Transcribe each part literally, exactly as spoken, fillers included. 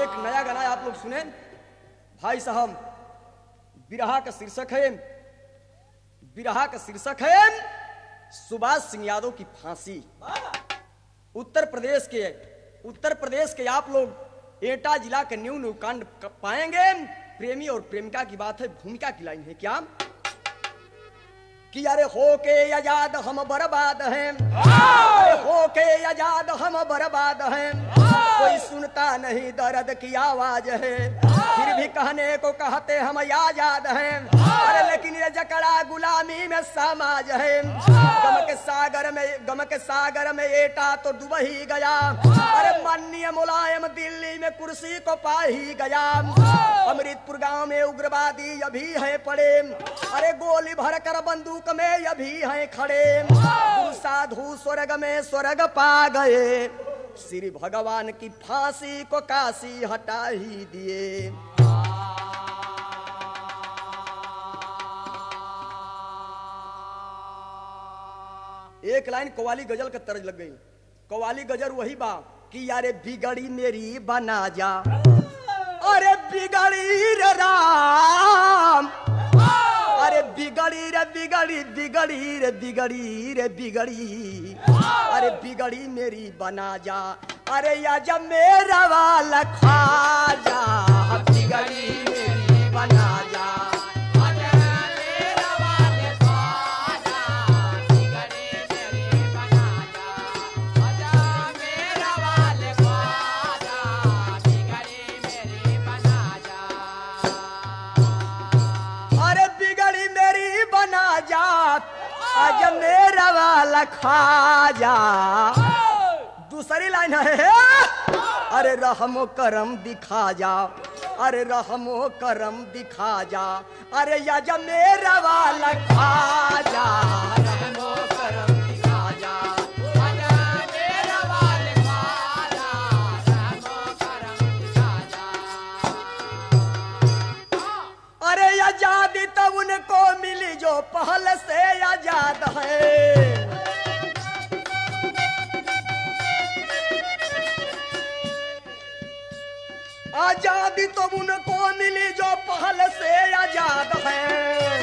एक नया गाना आप लोग सुने भाई साहब। बिरहा का शीर्षक है बिरहा का शीर्षक है सुभाष सिंह यादव की फांसी। उत्तर प्रदेश के उत्तर प्रदेश के आप लोग एटा जिला के न्यू न्यू कांड पाएंगे। प्रेमी और प्रेमिका की बात है। भूमिका की लाइन है क्या कि अरे हो के आजाद हम बर्बाद हैं, अरे हो के आजाद हम बर्बाद हैं, कोई सुनता नहीं दर्द की आवाज है, फिर भी कहने को कहते हम आजाद हैं, अरे लेकिन ये जकड़ा गुलामी में समाज है। गम के सागर में गम के सागर में एटा तो डूब ही गया, अरे माननीय मुलायम दिल्ली में कुर्सी को पा ही गया। अमृतपुर गांव में उग्रवादी अभी है पड़े, अरे गोली भर कर बंदूक में अभी हैं खड़े। साधु स्वर्ग में स्वर्ग पा गए, श्री भगवान की फांसी को काशी हटा ही दिए। एक लाइन कव्वाली गजल का तर्ज लग गई। कव्वाली गजल वही बा कि यारे बिगड़ी मेरी बना जा, अरे बिगड़ी रे राम, अरे बिगड़ी रे बिगड़ी बिगड़ी रे बिगड़ी रे बिगड़ी, अरे बिगड़ी मेरी बना जा, अरे या जब मेरा वाला खा जा, बिगड़ी मेरी बना जा, आज मेरा वाला खा जा। दूसरी लाइन है अरे रहमो करम दिखा जा, अरे रहमो करम दिखा जा, अरे या जब मेरा वाला खा जा, रहमो करम दिखा जा, मेरा वाला खा जा, रहमो करम दिखा जा। अरे आजादी तो उनको मिली जो पहले से आजाद है, आजादी तो उनको मिली जो पहले से आजाद है।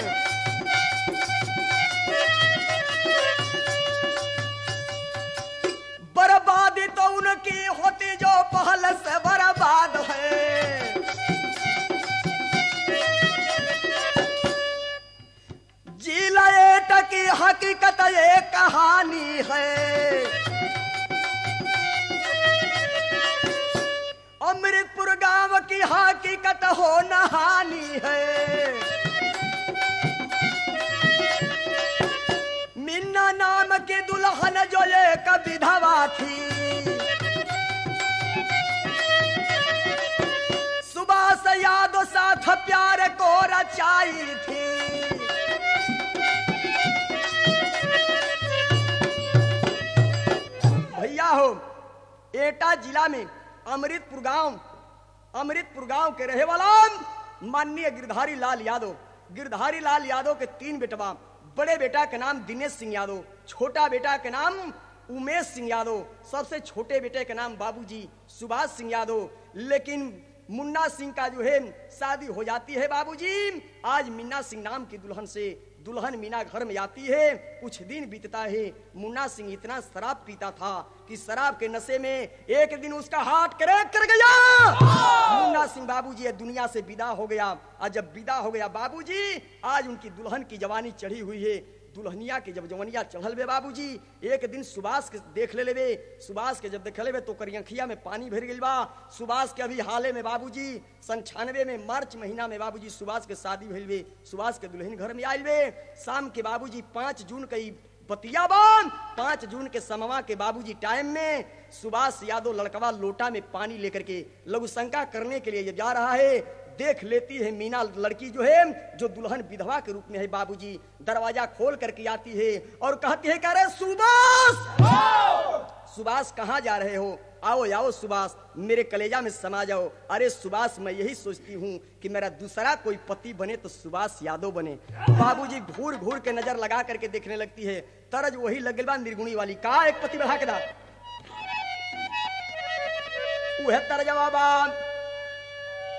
बर्बादी तो उनकी होती जो पहले से बर्बाद है। जिला एटा की हकीकत ये कहानी है, अमृतपुर गांव की हकीकत हो नहानी है। मिन्ना नाम की दुल्हन जो एक विधवा थी, सुभाष यादव साथ प्यार को रचाई थी। भैया हो एटा जिला में अमृतपुर गांव अमृतपुर गांव के रहे वाला माननीय गिरधारी लाल यादव, गिरधारी लाल यादव के तीन बेटवा। बड़े बेटा के नाम दिनेश सिंह यादव, छोटा बेटा के नाम उमेश सिंह यादव, सबसे छोटे बेटे के नाम बाबूजी सुभाष सिंह यादव। लेकिन मुन्ना सिंह का जो है शादी हो जाती है बाबूजी। आज मीना सिंह नाम की दुल्हन से दुल्हन मीना घर में आती है। कुछ दिन बीतता है, मुन्ना सिंह इतना शराब पीता था कि शराब के नशे में एक दिन उसका हार्ट क्रैक कर गया। मुन्ना सिंह बाबूजी दुनिया से विदा हो गया। और जब विदा हो गया बाबूजी, आज उनकी दुल्हन की जवानी चढ़ी हुई है। दुल्हनिया के जब जवनिया चढ़ल बे बाबूजी, एक दिन सुभाष के देख ले लेवे। सुभाष के जब देख लेवे तो करियंखिया में पानी भर गइल बा। सुभाष के अभी हाले में बाबूजी संछानवे में मार्च महीना में बाबूजी सुभाष के शादी भइल बे। सुभाष के दुल्हन घर में आइल बे। शाम के बाबूजी पांच जून के बतिया बान पांच जून के समवा के बाबूजी टाइम में सुभाष यादव लड़कवा लोटा में पानी लेकर के लघु शंका करने के लिए जा रहा है। देख लेती है मीना लड़की जो है, जो दुल्हन विधवा के रूप में है बाबूजी। दरवाजा खोल करके आती है और कहती है कह रहे सुभाष, सुभाष कहाँ जा रहे हो? आओ आओ सुभाष, मेरे कलेजा में समा जाओ। अरे सुभाष, मैं यही सोचती हूँ कि मेरा दूसरा कोई पति बने तो सुभाष यादव बने। बाबूजी घूर घूर के नजर लगा करके देखने लगती है। तरज वही लगल बा निर्गुणी वाली, का एक पति बढ़ा के दा वह तरजवा बा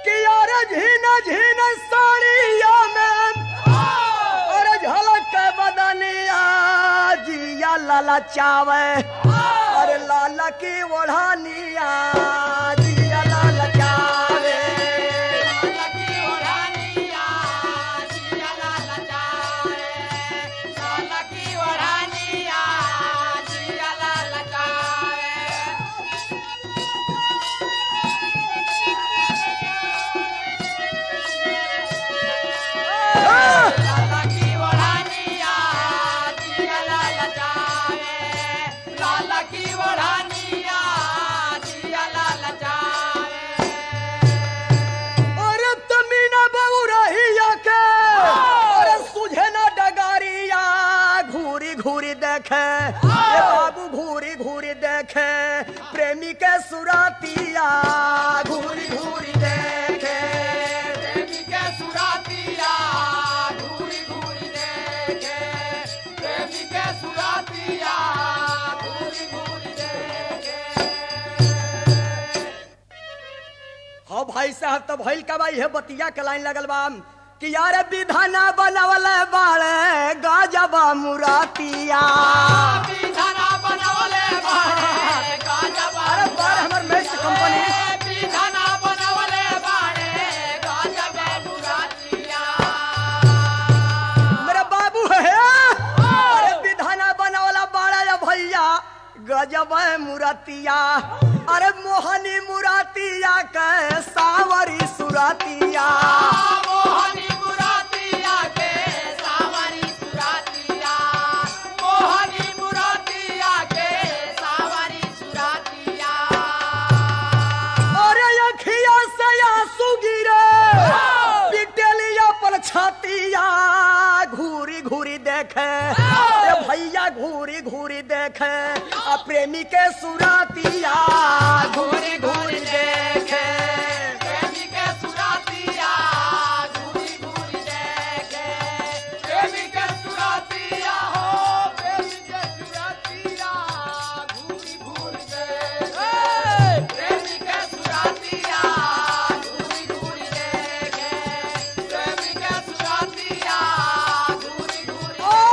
कि यार झीन झीन साड़िया में और झलक बदनिया जिया लाला चावे और लाला की ओढ़ानिया जिया लाला चावे लाला की ओढ़ानिया जिया लाला चावे लाला की ओढ़ानिया जिया लाला चावे लाला की ओढ़ानिया जिया लाला चावे लाला की ओढ़ानिया जिया लाला चावे और तमीना बहुरहिया के और सुझे न डगारिया घूरी घूरी देखे ये बाबू घूरी घूरी देखे प्रेमी के सुरातिया घूरी घूरी देखे प्रेमी के सुरातिया घूरी घूरी देखे प्रेमी के सुरातिया घूरी घूरी देखे हाँ भाई साहब तब भइल का भाई है बतिया के लाइन लगल बा कि यार विधाना बनवल बाड़े गाजबा मुरातिया विधाना बनवले बाड़े गाजबा अरे बार हमर मेस्ट कंपनी विधाना बनवले बाड़े गाजबा मुरातिया मेरे बाबू है अरे विधाना बनवला बाड़ा भैया गजब मुरातिया अरे मोहनी मुरातिया के सावरी सुरातिया मोहनी मुरातिया के सावरी सुरातिया मोहनी मुरातिया के सावरी सुरातिया अरे अखिया से आंसू गिरे पिटलिया पर छातिया घूरी घूरी देखे अरे भैया घूरी घूरी देखे आ प्रेमी के सुरातिया घूरी घूरी देखे प्रेमी के सुरातिया घूरी घूरी देखे प्रेमी के सुरातिया हो प्रेमी के सुरातिया घूरी घूरी देखे प्रेमी के सुरातिया घूरी घूरी देखे प्रेमी के सुरातिया घूरी घूरी ओ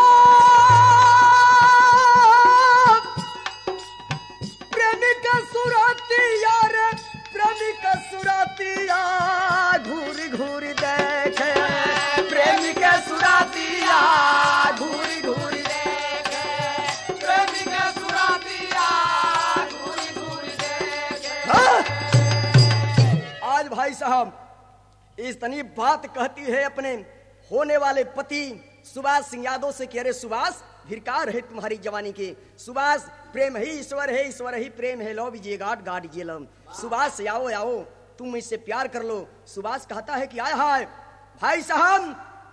प्रेमी का सुरातिया रे प्रेमी का सुरातिया घूरी घूरी देखे प्रेमी का सुरातिया घूरी घूरी देखे प्रेमी के सुरातिया घूरी घूरी देखे हाँ? आज भाई साहब इस तनी बात कहती है अपने होने वाले पति सुभाष सिंह यादव से कि अरे सुभाष धिरकार है तुम्हारी जवानी के सुभाष प्रेम ही ईश्वर है ईश्वर ही प्रेम है लो विजय गाड गाड जेलम सुभाष आओ आओ तुम इससे प्यार कर लो सुभाष कहता है कि आय हाय भाई साहब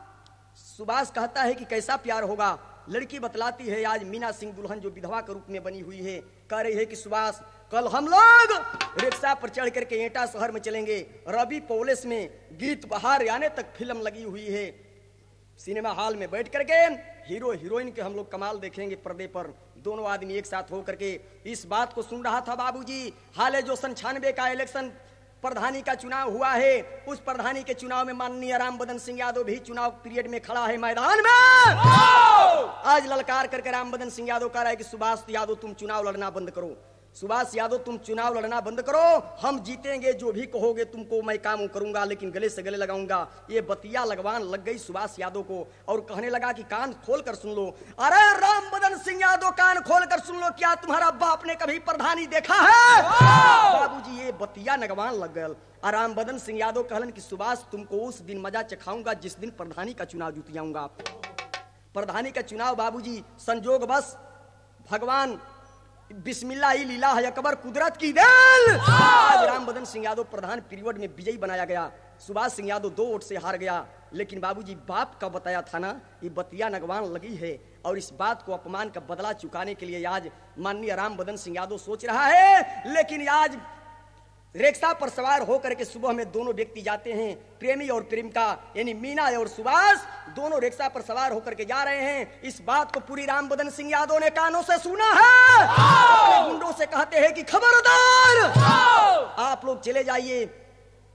सुभाष कहता है कि कैसा प्यार होगा लड़की बतलाती है आज मीना सिंह दुल्हन जो विधवा के रूप में बनी हुई है कह रही है कि सुभाष कल हम लोग रिक्शा पर चढ़ करके एटा शहर में चलेंगे रवि पैलेस में गीत बहार आने तक फिल्म लगी हुई है सिनेमा हॉल में बैठ करके हीरो हीरोइन के हम लोग कमाल देखेंगे पर्दे पर दोनों आदमी एक साथ होकर के इस बात को सुन रहा था बाबूजी हाल है जो सन छियानवे का इलेक्शन प्रधानी का चुनाव हुआ है उस प्रधानी के चुनाव में माननीय राम बदन सिंह यादव भी चुनाव पीरियड में खड़ा है मैदान में आज ललकार करके राम बदन सिंह यादव कह रहा है कि सुभाष यादव तुम चुनाव लड़ना बंद करो सुभाष यादव तुम चुनाव लड़ना बंद करो हम जीतेंगे जो भी कहोगे तुमको मैं काम करूंगा लेकिन गले से गले लगाऊंगा ये बतिया लगवान लग गई सुभाष यादव को और कहने लगा कि कान खोल कर सुन लो अरे राम बदन सिंह यादव कान खोल कर सुन लो क्या तुम्हारा बाप ने कभी प्रधानी देखा है बाबूजी ये बतिया लगवान लग गल राम बदन सिंह यादव कहलन कि सुभाष तुमको उस दिन मजा चखाऊंगा जिस दिन प्रधानी का चुनाव जीतियाऊंगा प्रधानी का चुनाव बाबूजी संजोग बस भगवान बिस्मिल्लाह ही लीला है अकबर कुदरत की देन आज राम बदन सिंह यादव प्रधान पीरियड में विजयी बनाया गया सुभाष सिंह यादव दो वोट से हार गया लेकिन बाबूजी बाप का बताया था ना ये बतिया नगवान लगी है और इस बात को अपमान का बदला चुकाने के लिए आज माननीय राम बदन सिंह यादव सोच रहा है लेकिन आज रिक्शा पर सवार होकर के सुबह में दोनों व्यक्ति जाते हैं प्रेमी और प्रेमिका यानी मीना और सुभाष दोनों रिक्शा पर सवार होकर के जा रहे हैं इस बात को पूरी राम बदन सिंह यादव ने कानों से सुना है अपने गुंडों से कहते हैं कि खबरदार आप लोग चले जाइए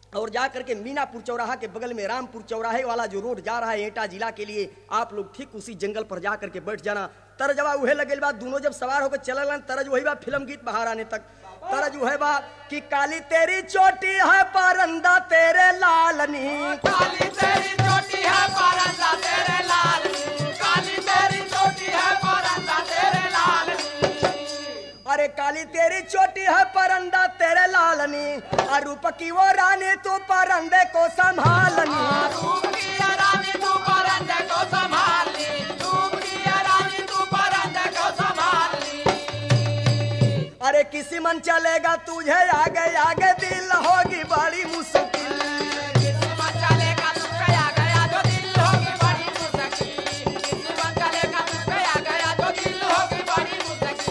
और जा करके मीनापुर चौराहा के बगल में रामपुर चौराहे वाला जो रोड जा रहा है एटा जिला के लिए, आप लोग ठीक उसी जंगल पर जा करके बैठ जाना। तरजवा उहे लगेल बा, दोनों जब सवार होकर चलल तरज वही बा फिल्म गीत बाहर आने तक। तरज उहे बा कि काली तेरी चोटी है परंदा तेरे लालनी, काली तेरी चोटी है परंदा तेरे लालनी, काली तेरी चोटी है परंदा तेरे लालनी। अरे काली तेरी चोटी है परंदा तेरे लालनी, और रूप की वो रानी तू परंदे को संभालनी। रूप की रानी तू परंदे को संभालनी, रूप की रानी तू परंदे को संभालनी। अरे किसी मन चलेगा तुझे आगे आगे दिल होगी बड़ी मुश्किल, किसी मन चलेगा तुझे आगे आगे दिल होगी बड़ी मुश्किल, किसी मन चलेगा तुझे आगे आगे दिल होगी बड़ी मुश्किल।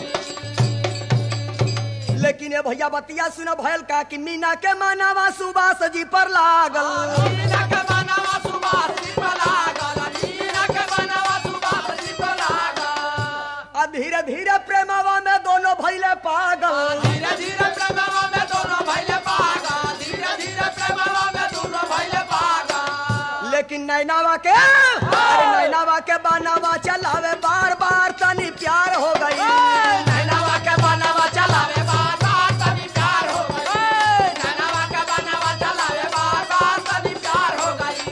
लेकिन ये भैया बतिया सुना भयल का कि मीना के मानवा सुबास जी पर लागल, मीना के मानवा सुबास जी पर लागल, मीना के मानवा सुबास जी पर लागल। आ धीरे धीरे प्रेमवा में दोनों भैले पागल, धीरे धीरे प्रेमवा में दोनों भैले पागल, धीरे धीरे प्रेमवा में दोनों भैले पागल। लेकिन नैनावा के अरे नैनावा के बानावा चलावे बार बार तनी प्यार हो गई, नैनावा के बानावा चलावे बार बार तनी प्यार हो गई, नैनावा के बानावा चलावे बार बार तनी प्यार हो गई।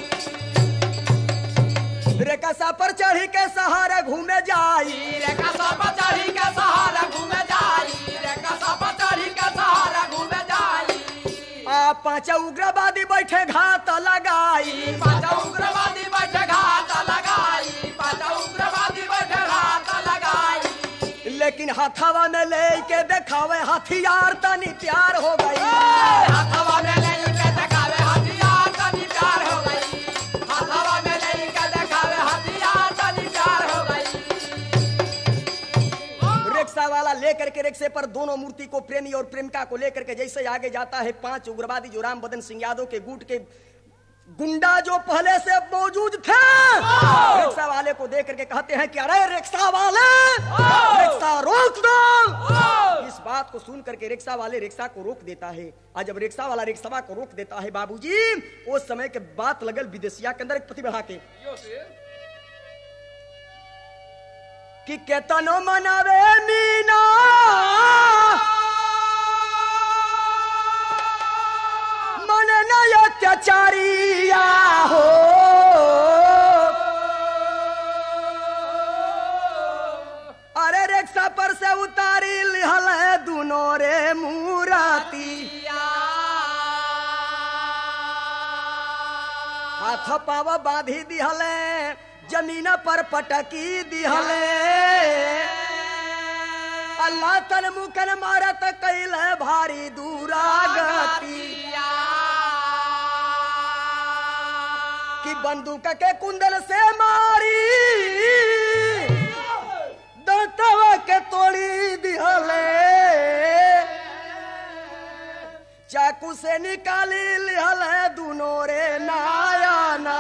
रेखा पर चढ़ी के सहारे घूमे जाई, रेखा सब चढ़ी के सहारा घूमे जाई, रेखा सब चढ़ी के सहारा घूमे जाई। आ पांच उग्रवादी बैठे घात लगाई, पांच उग्रवादी बैठे घात लगाई, पांच उग्रवादी बैठे घात लगाई। लेकिन हाथावा में ले के देखावे हथियार तनी प्यार हो गई, हाथवा में ले के देखावे हथियार तनी प्यार हो गई, हाथवा में ले के देखावे हथियार तनी प्यार हो गई। रिक्शा वाला लेकर के रिक्शे पर दोनों मूर्ति को प्रेमी और प्रेमिका को लेकर के जैसे आगे जाता है, पांच उग्रवादी जो राम बदन सिंह यादव के गुट के गुंडा जो पहले से मौजूद थे, रिक्शा वाले को देख करके कहते हैं कि अरे रिक्शा वाले रिक्शा रोक दो। इस बात को सुन करके रिक्शा वाले रिक्शा को रोक देता है, और जब रिक्शा वाला रिक्शा को रोक देता है बाबूजी, उस समय के बात लगल विदेशिया के अंदर एक पति बढ़ा के कि केतनो मनावे मीना मन नय अत्याचारिया हो, अरे रिक्शा पर से उतारी लिहल है दोनों रे मूराती, हाथ पाव बांधी दिहले जमीन पर पटकी दिहले, अल्लाह तन मुकन मारत कैल भारी दूरागती, कि बंदूक के कुंडल से मारी दांतवा के तोड़ी दिहले, चाकू से निकाली लिहल है दोनों रे नायाना।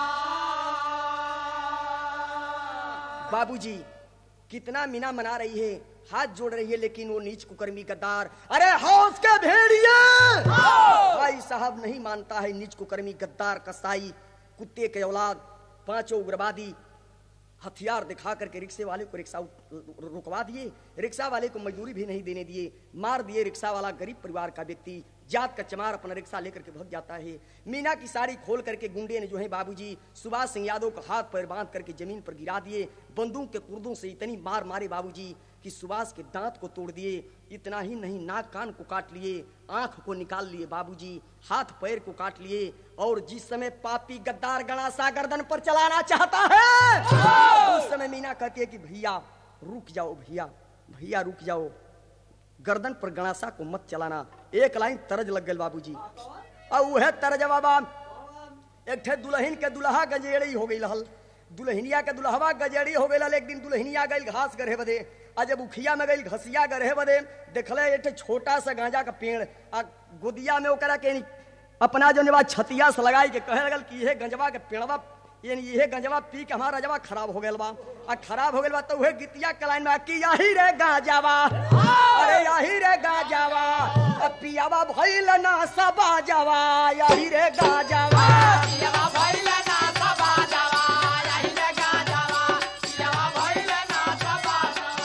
बाबूजी कितना मीना मना रही है, हाथ जोड़ रही है, लेकिन वो नीच कुकर्मी गद्दार, अरे हौस के भेड़िए भाई साहब नहीं मानता है, नीच कुकर्मी गद्दार कसाई कुत्ते के औलाद। पांचों उग्रवादी हथियार दिखा करके रिक्शे वाले को रिक्शा रुकवा दिए, रिक्शा वाले को मजदूरी भी नहीं देने दिए, मार दिए। रिक्शा वाला गरीब परिवार का व्यक्ति जात का चमार अपना रिक्शा लेकर के भाग जाता है। मीना की साड़ी खोल करके गुंडे ने जो है बाबूजी सुभाष सिंह यादव का हाथ पैर बांध करके जमीन पर गिरा दिए, बंदूक के कुर्दों से इतनी मार मारे बाबूजी कि सुभाष के दांत को तोड़ दिए। इतना ही नहीं, नाक कान को काट लिए, आंख को निकाल लिए बाबूजी, हाथ पैर को काट लिए। और जिस समय पापी गद्दार गणासा गर्दन पर चलाना चाहता है, उस समय मीना कहती है कि भैया रुक जाओ, भैया भैया रुक जाओ, गर्दन पर गणासा को मत चलाना। एक लाइन तरज लग गई बाबूजी, और वह तरज बाबा एक ठे दुल्हन के दुल्हा गजेड़ी हो गई लहल, दुल्हनिया के दुल्हवा गजेड़ी हो गई। एक दिन दुल्हनिया गई घास गढ़े बदे, आ जब उखिया में गई घसिया गढ़े बदे, देखले एक छोटा सा गांजा का पेड़, आ गोदिया में ओकरा के अपना जो नेवा छतिया से लगाई के कहे लगल कि यह गंजवा के पेड़वा, यानी यह गंजवा पी के हमारा रजवा खराब हो गया बा। आ खराब हो गया बा तो वह गितिया के लाइन में कि यही रे गांजावा, अरे यही रे गांजावा, पियावा भइल ना सबा जवा यही रे गाजवा पियावा भइले ना सबा जवा यही रे गाजवा पियावा भइले ना सबा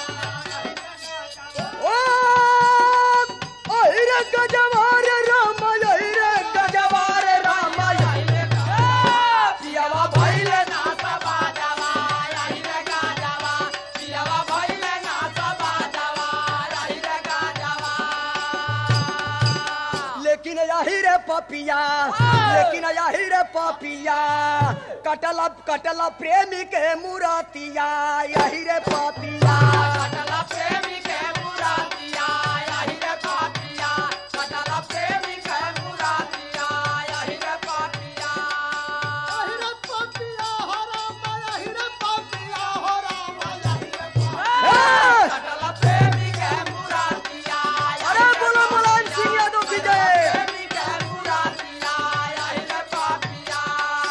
जवा ओ यही रे गजवा रे राम यही रे गजवा रे राम यही रे पियावा भइले ना सबा जवा यही रे गाजवा पियावा भइले ना सबा जवा यही रे गाजवा लेकिन यही रे पपिया लेकिन यही रे पपिया कटल कटल प्रेमी के मुरातिया यही रे पपिया कटल प्रेमी के मुरातिया यही रे पापिया कटल प्रेमी के मुरातिया यही रे पापिया यही रे पापिया हो राम यही रे पापिया हो राम यही रे पापिया कटल प्रेमी के मुरातिया अरे बोलो मुलायम सिंह यादव की जय प्रेमी के मुरातिया यही रे पापिया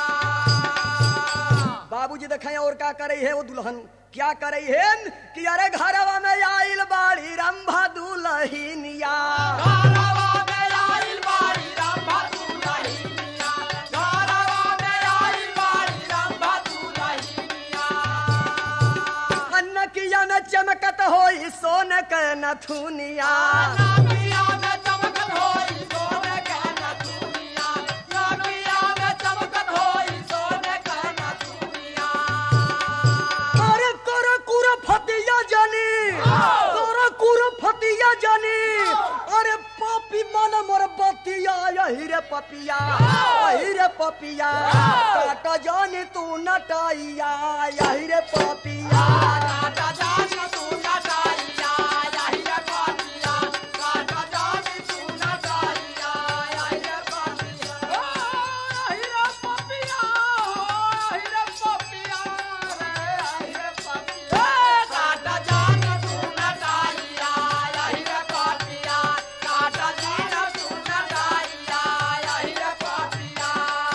बाबूजी देखें और क्या करे है वो दुल्हन क्या करे है कि अरे घरवा में आइल बाड़ी रंभा दुल्हनिया घरवा में आइल बाड़ी रंभा दुल्हनिया घरवा में आइल बाड़ी रंभा दुल्हनिया अन्न किया में चमकत होई सोन के नथुनिया नागिया में चमकत होई सोने के नथुनिया नागिया में चमकत होई सोने के नथुनिया अरे कर कुर फतिया जानी कर कुर फतिया जानी अरे पापी मन मोर बतिया यही रे पपिया यही रे पपिया काट जानी तू नटाइया यही रे पपिया काटा जानी तू नटाइया यही रे पापिया काटा जानी तू नटाइया यही रे पापिया यही रे पापिया यही रे पापिया रे यही रे पापिया काटा जानी तू नटाइया यही रे पापिया काटा जानी तू नटाइया यही रे पापिया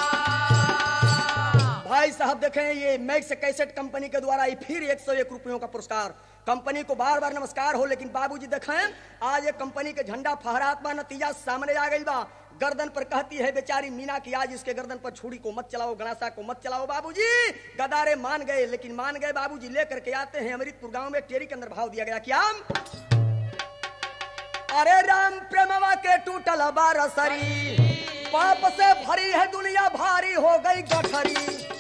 भाई साहब देखें ये मैक्स कैसेट कंपनी के द्वारा ये फिर एक सौ एक रुपयों का पुरस्कार कंपनी को बार बार नमस्कार हो लेकिन बाबूजी देखें आज ये कंपनी के झंडा फहरात्मा नतीजा सामने आ गई बा गर्दन पर कहती है बेचारी मीना की आज इसके गर्दन पर छुरी को मत चलाओ गणासा को मत चलाओ बाबूजी गदारे मान गए लेकिन मान गए बाबूजी लेकर के आते हैं अमृतपुर गांव में टेरी के अंदर भाव दिया गया क्या अरे राम प्रेमवा के टूटल बारसरी पाप से भरी है दुनिया भारी हो गई गठरी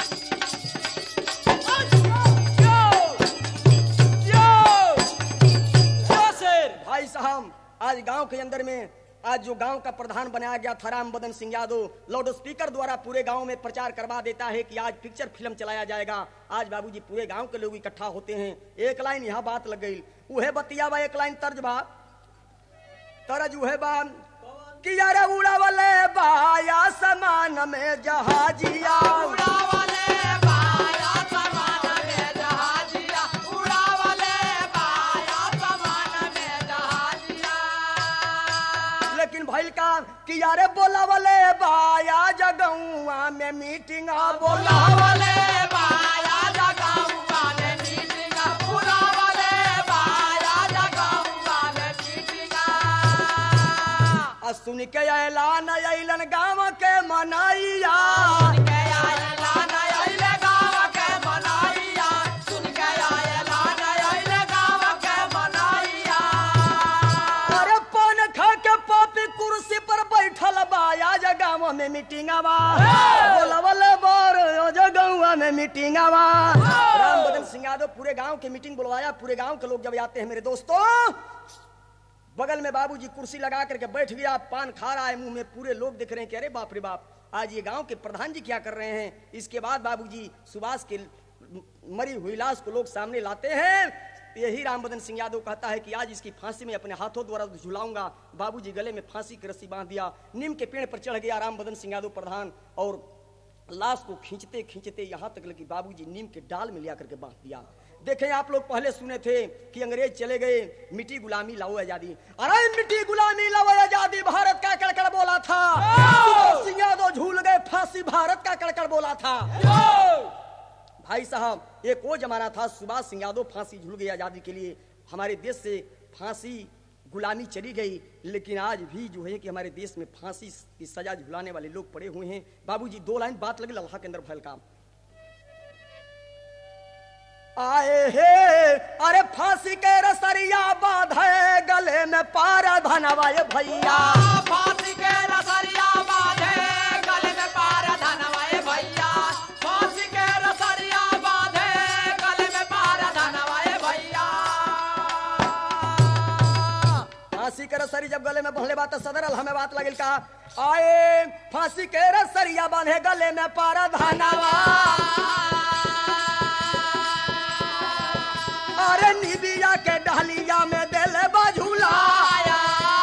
भाई साहब आज गांव के अंदर में आज जो गांव का प्रधान बनाया गया था राम बदन सिंह यादव लाउड स्पीकर द्वारा पूरे गांव में प्रचार करवा देता है कि आज पिक्चर फिल्म चलाया जाएगा आज बाबूजी पूरे गांव के लोग इकट्ठा होते हैं एक लाइन यहाँ बात लग गई उहे बतिया बा एक लाइन तर्ज बा तरज उहे बा कि यार उड़ावले बाया समान में जहाजिया उड़ावले बाया समान में जहाजिया उड़ावले बाया समान में जहाजिया लेकिन भाई का कि यार बोलावले बाया जगौआ में मीटिंग बोला उड़ावले बाया जगहुआ में मीटिंग उड़ावले बाया जगहुआ में मीटिंग सुन के ऐलान अलन गाँव के मनाइया के ऐलान अइले गाँव के मनाइया सुन के ऐलान अइले गाँव के मनाइया अरे पान खा के पापी कुर्सी पर बैठल बाया जगह में मीटिंग बोलवल बार जगह में मीटिंग राम बदन सिंह यादव पूरे गांव की मीटिंग बुलवाया पूरे गांव के लोग जब आते हैं मेरे दोस्तों बगल में बाबूजी कुर्सी लगा करके बैठ गया पान खा रहा है मुंह में पूरे लोग दिख रहे हैं कि अरे बाप रे बाप आज ये गांव के प्रधान जी क्या कर रहे हैं इसके बाद बाबूजी सुभाष के मरी हुई लाश को लोग सामने लाते हैं यही राम बदन सिंह यादव कहता है कि आज इसकी फांसी में अपने हाथों द्वारा झुलाऊंगा बाबूजी गले में फांसी की रस्सी बांध दिया नीम के पेड़ पर चढ़ गया राम बदन सिंह यादव प्रधान और लाश को खींचते खींचते यहाँ तक लगी बाबूजी नीम के डाल में लिया करके बांध दिया देखें आप लोग पहले सुने थे कि अंग्रेज चले गए मिट्टी गुलामी लाओ आजादी अरे मिट्टी गुलामी लाओ आजादी भारत का कड़कड़ बोला था सिंह यादव झूल गए फांसी भारत का कड़कड़ बोला था भाई साहब एक वो जमाना था सुभाष सिंह यादव फांसी झूल गए आजादी के लिए हमारे देश से फांसी गुलामी चली गई, लेकिन आज भी जो है कि हमारे देश में फांसी की सजा झुलाने वाले लोग पड़े हुए हैं। बाबूजी दो लाइन बात लगी अल्लाह के अंदर फैल काम आए हे, अरे फांसी के रसरिया बांधे गले में पारा धनवाए भैया, फांसी के रसरिया बांधे गले में पारा धनवाए भैया, फांसी के रसरिया बांधे गले में पारा धनवाए भैया। फांसी के रसरी जब गले में बंधले बात सदर अल्लाह में बात लगिल का आए, फांसी के रसरिया बांधे गले में पारा धनवा, अरे निबिया के डहलिया में दिल बाझुलाया,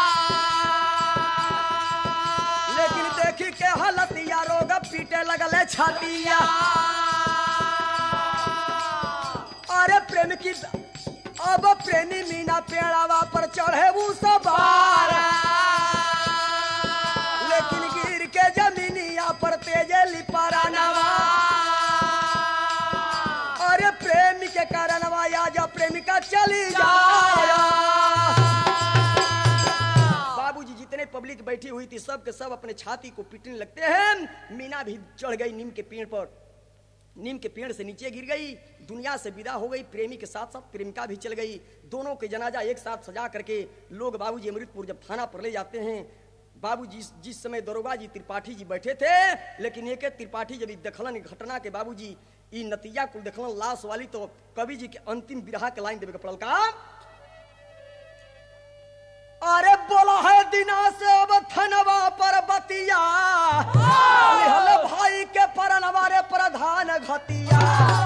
लेकिन देखी के हालतिया रोग पीटे लगले छातिया, अरे प्रेम की अब प्रेमी मीना पेड़ावा पर चढ़े वो सवार, लेकिन गिर के जमीनिया पर तेजे लिपारा नवा, अरे प्रेमी के कारण वाया जा प्रेमिका चली जाया। बाबूजी जितने पब्लिक बैठी हुई थी सब के सब अपने छाती को पीटने लगते हैं। मीना भी चढ़ गई नीम के पेड़ पर, नीम के पेड़ से नीचे गिर गई, दुनिया से विदा हो गई। प्रेमी के साथ साथ प्रेमिका भी चल गई। दोनों के जनाजा एक साथ सजा करके लोग बाबूजी अमृतपुर जब थाना पर ले जाते हैं, बाबूजी जिस समय दरोगा जी त्रिपाठी जी बैठे थे, लेकिन एक त्रिपाठी जब दखलन घटना के बाबूजी ई नतीजा कुल देखलन लाश वाली, तो कवि जी के अंतिम विरहा के लाइन देवे के पड़ल का, अरे बोला है दिना से अब थनवा पर बतिया, भाई के परनवा रे प्रधान घतिया,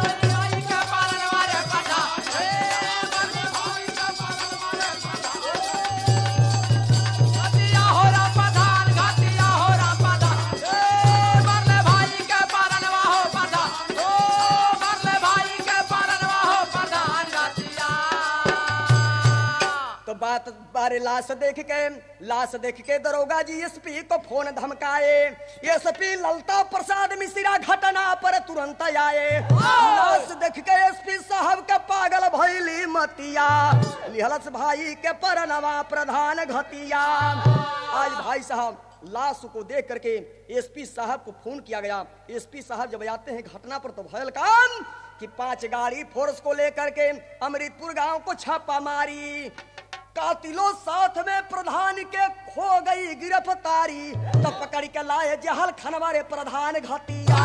बात बारे लाश देख के लाश देख के दरोगा जी एसपी को फोन धमकाए। एसपी ललता प्रसाद मिश्रा घटना पर तुरंत आए। लाश देख के एसपी साहब के पागल भइली मतिया, लिहलस भाई के परनवा प्रधान घतिया। आज भाई साहब लाश को देख करके एसपी साहब को फोन किया गया। एसपी साहब जब आते हैं घटना पर तो भयल काम कि पांच गाड़ी फोर्स को लेकर के अमृतपुर गांव को छापा मारी। कातिलों साथ में प्रधान के खो गई गिरफ्तारी, तब पकड़ के लाए जहल खनवारे प्रधान घतिया।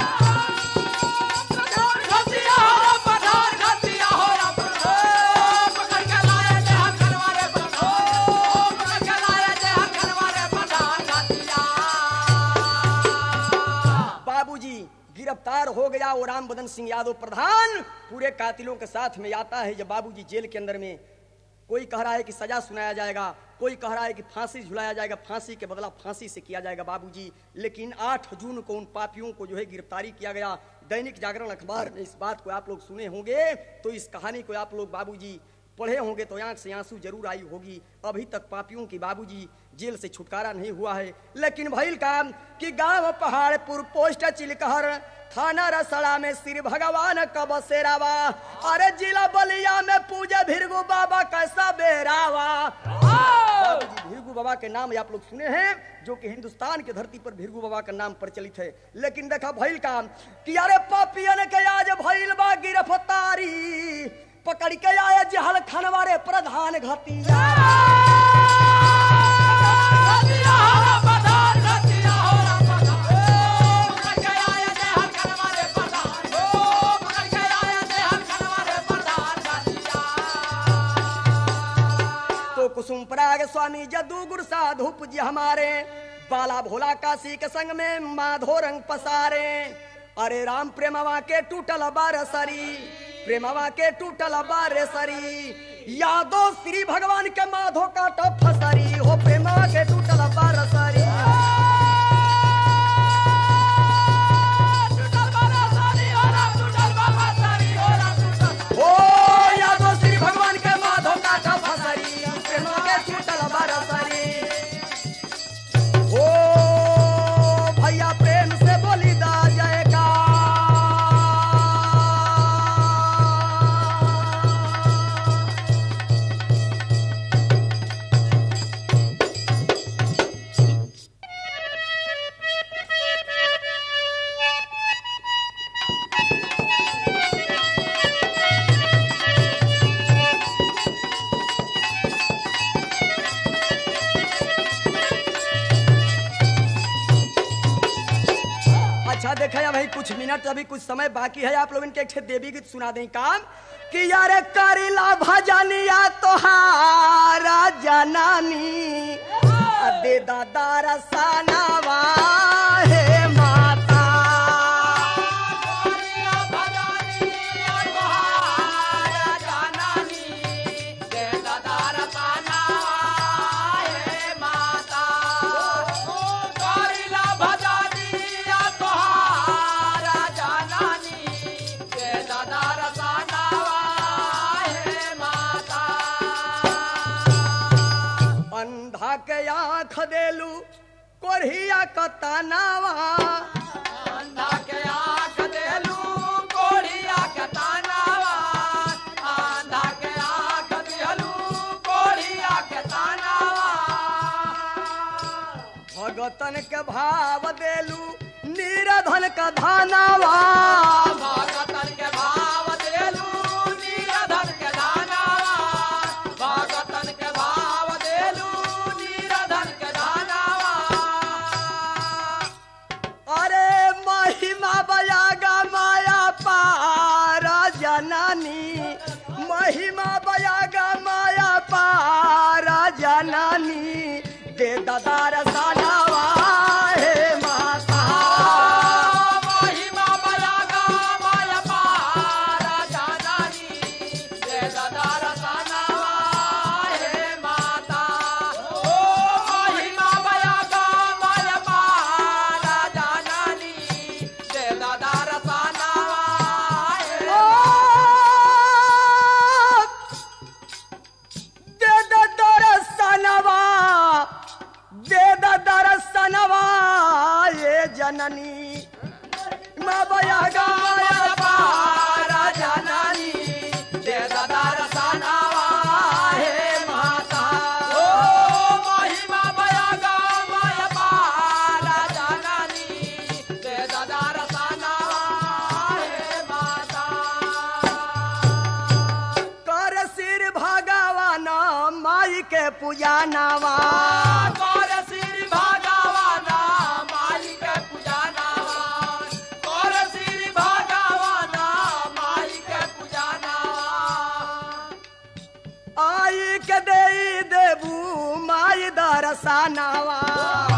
बाबूजी गिरफ्तार हो गया वो राम बदन सिंह यादव प्रधान पूरे कातिलों के साथ में आता है। जब बाबूजी जेल के अंदर में कोई कह रहा है कि सजा सुनाया जाएगा, कोई कह रहा है कि फांसी झुलाया जाएगा, फांसी के बदला फांसी से किया जाएगा बाबूजी। लेकिन आठ जून को उन पापियों को जो है गिरफ्तारी किया गया। दैनिक जागरण अखबार में इस बात को आप लोग सुने होंगे, तो इस कहानी को आप लोग बाबूजी पढ़े होंगे तो आंख से आंसू जरूर आई होगी। अभी तक पापियों की बाबूजी जेल से छुटकारा नहीं हुआ है। लेकिन भइल काम कि गांव पहाड़पुर पोस्ट चिलकहर थाना रसड़ा में श्री भगवान का बसेरावा, अरे जिला बलिया में पूजे भिरगु बाबा कैसा बेरावा। बाबूजी भिरगु बाबा के नाम आप लोग सुने हैं, जो कि हिंदुस्तान की धरती पर भिरगु बाबा का नाम प्रचलित है। लेकिन देखा भइल काम कि अरे पापियन के आज भइल बा गिरफ्तारी, पकड़ के आए जहल खनवारे प्रधान घतिया। कुसुम पराग स्वामी जदू गुरु साधु पूज्य हमारे, बाला भोला काशी के संग में माधो रंग पसारे। अरे राम प्रेमवा के टूटल बारसरी, प्रेमवा के टूटल बारसरी, यादो श्री भगवान के माधो काटा फसरी, हो प्रेमवा के टूटल बारसरी। अच्छा देखे अब कुछ मिनट अभी कुछ समय बाकी है, आप लोग इनके एक देवी गीत सुना दें काम कि यार करिला भजनिया तोहारा जनानी दे दादा रसानावा हे माता के आँख देलू कोरिया कतनावा अंधा के आँख देलू कोरिया कतनावा अंधा के आँख देलू कोरिया कतनावा भगतन के भाव देलू निराधन का धनावा भगतन के भाव देलू निराधन के धनावा भगतन के भाव देलू बयागा माया पारा जनानी महिमा बयागा माया पारा जनानी दे दादा रसानावा हे माता महिमा बयागा माया पारा जनानी दे दादा रसानावा हे माता ओ महिमा बयागा माया पारा जनानी जननी माँ बयागा माया पारा जननी दे दादा रसानावा हे माता ओ महिमा बयागा माया पारा जननी दे दादा रसानावा हे माता कर सिर भगवान माई के पूजा नावा कर सिर भगवान माई के पूजा नावा कर सिर भगवान माई के पूजा नावा आई के दे देबू माई दरसानावा